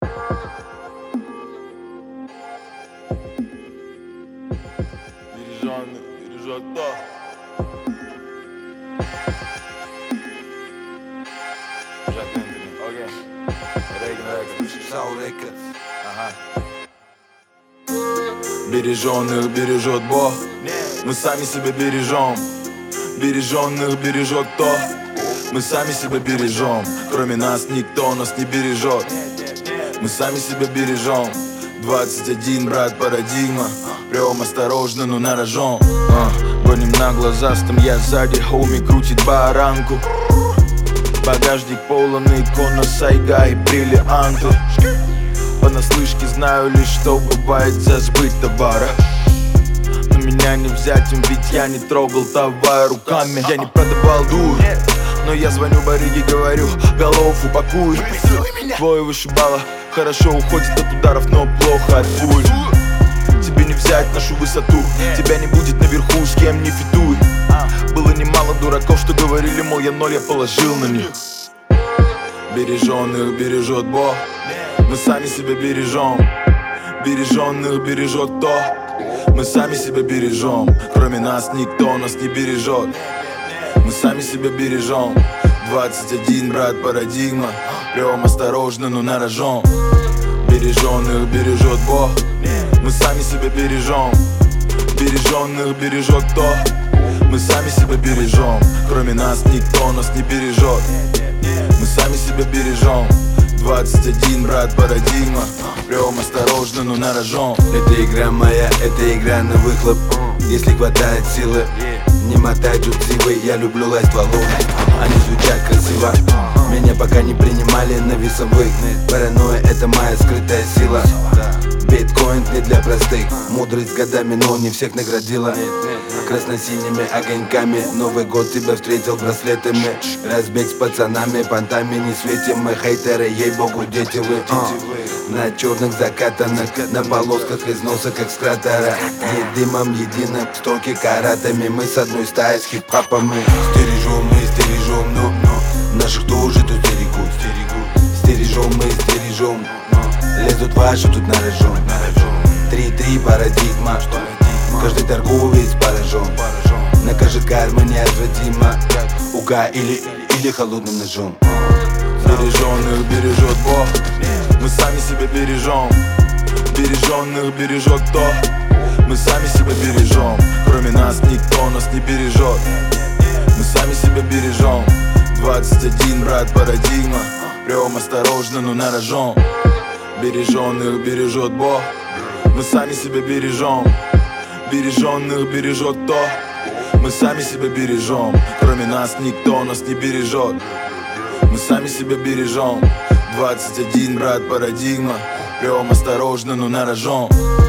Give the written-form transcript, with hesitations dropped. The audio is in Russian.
Береженный бережет то. Jack Anthony, окей. Records. Ага. Береженных бережет Бог. Мы сами себя бережем. Береженных бережет кто? Мы сами себя бережем. Кроме нас никто нас не бережет. Мы сами себя бережем. 21, брат, парадигма. Прям осторожно, но на рожон. Гоним на глазастом, я сзади. Хоуми крутит баранку. Багажник полон икона, сайга и бриллианты. Понаслышке знаю лишь, что бывает за сбыт товара. Но меня не взять им, ведь я не трогал товар руками. Я не продавал дур, но я звоню барыге, говорю: голов упакуй. Твой вышибала хорошо уходит от ударов, но плохо от пуль. Тебе не взять нашу высоту, тебя не будет наверху, с кем не фитуй. Было немало дураков, что говорили, мол, я ноль, я положил на них. Береженных бережет Бог. Мы сами себя бережем. Береженных бережет кто? Мы сами себя бережем. Кроме нас никто нас не бережет. Мы сами себя бережем. 21, брат, парадигма. Прям осторожно, но на рожон. Береженных бережет Бог. Мы сами себя бережем. Береженных бережет кто? Мы сами себя бережем. Кроме нас никто нас не бережет. Мы сами себя бережем. 21, брат, парадигма. Прям осторожно, но на рожон. Это игра моя, это игра на выхлоп. Если хватает силы, не мотай тут сивы. Я люблю лай стволов, они звучат красиво. Меня пока не принимали на весовых. Паранойя — это моя скрытая сила. Биткоин не для простых. Мудрость годами, но не всех наградила. Красно-синими огоньками Новый год тебя встретил браслетами. Разбег с пацанами, понтами не светим. Мы хейтеры, ей-богу, дети вы. На черных закатанных, на полосках из носа, как с кратера. Не дымом единым, строки каратами. Мы с одной стаей, с хип-хопом мы стережем, но наших тоже тут стерегут. Стережем мы, стережем. Лезут ваши тут на рожон. 3-3 парадигма. Каждый торговец поражен. Накажет карма неотвратимо. Уга или холодным ножом. Береженных бережет Бог. Мы сами себя бережем. Береженных бережет кто? Мы сами себя бережем. Кроме нас никто нас не бережет. Мы сами себя бережем. 21, брат, парадигма. Прям осторожно, но на рожон. Береженных бережет Бог. Мы сами себя бережем. Береженных бережет кто? Мы сами себя бережем. Кроме нас никто нас не бережет. Мы сами себя бережем. 21, брат, парадигма. Прям осторожно, но на рожон.